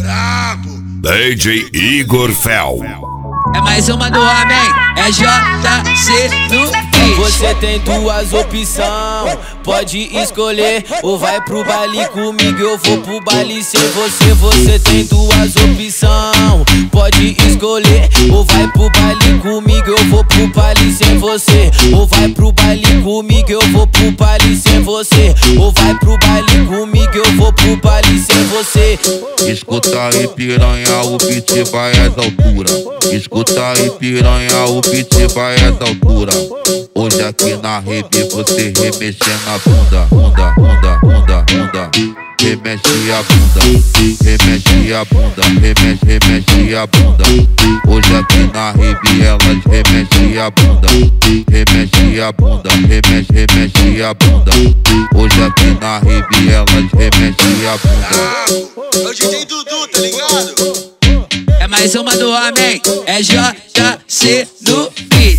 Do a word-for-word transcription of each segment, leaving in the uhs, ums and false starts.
Brabo. D J Igor Fel. É mais uma do homem, é J C no beat. Você tem duas opções, pode escolher. Ou vai pro baile comigo, eu vou pro baile sem você. Você tem duas opções, pode escolher. Ou vai pro baile comigo, eu vou pro baile sem você. Ou vai pro baile comigo, eu vou pro baile sem você. Ou vai pro baile comigo, eu vou pro baile sem você. Escuta aí, piranha, o beat vai às alturas. Escuta aí, piranha, o beat vai às alturas. Hoje aqui na rede você remexendo a bunda, bunda, bunda, bunda, bunda. Remexe a bunda, remexe a bunda, remexe, remexe a bunda. Hoje aqui na rede elas remexe a bunda, remexe a bunda, remexe, remexe a bunda. Hoje aqui na rede elas remexe a bunda. Hoje tem Dudu, tá ligado? É mais uma do homem, é J C no beat.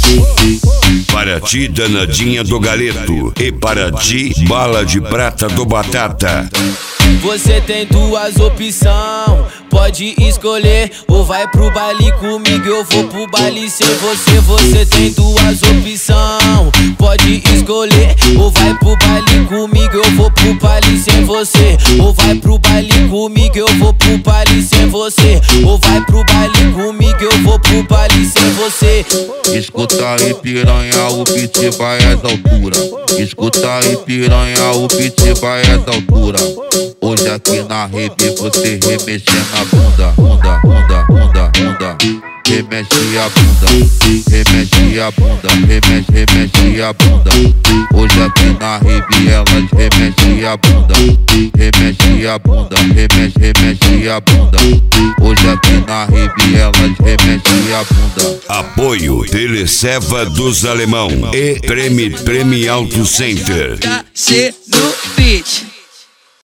Para ti, danadinha do galeto. E para ti, bala de prata do batata. Você tem duas opções, pode escolher. Ou vai pro baile comigo, eu vou pro baile sem você. Você tem duas opções, pode escolher. Ou vai pro baile comigo, eu vou pro baile sem você. Ou vai pro baile comigo, eu vou pro baile sem você. Ou vai pro baile comigo, eu vou pro baile sem você. Escuta aí, piranha, o beat vai às alturas. Escuta aí, piranha, o beat vai às alturas. Hoje aqui na rede você remexendo a bunda, bunda, bunda, bunda, bunda. Remexe a bunda, remexe a bunda, remexe, remexe a bunda. Hoje aqui na rede elas remexe a bunda, remexe a bunda, remexe, remexe a bunda. Hoje aqui na rede elas remexe a bunda. Apoio Teleceva dos Alemão e Treme Treme Auto Center. J C no beat.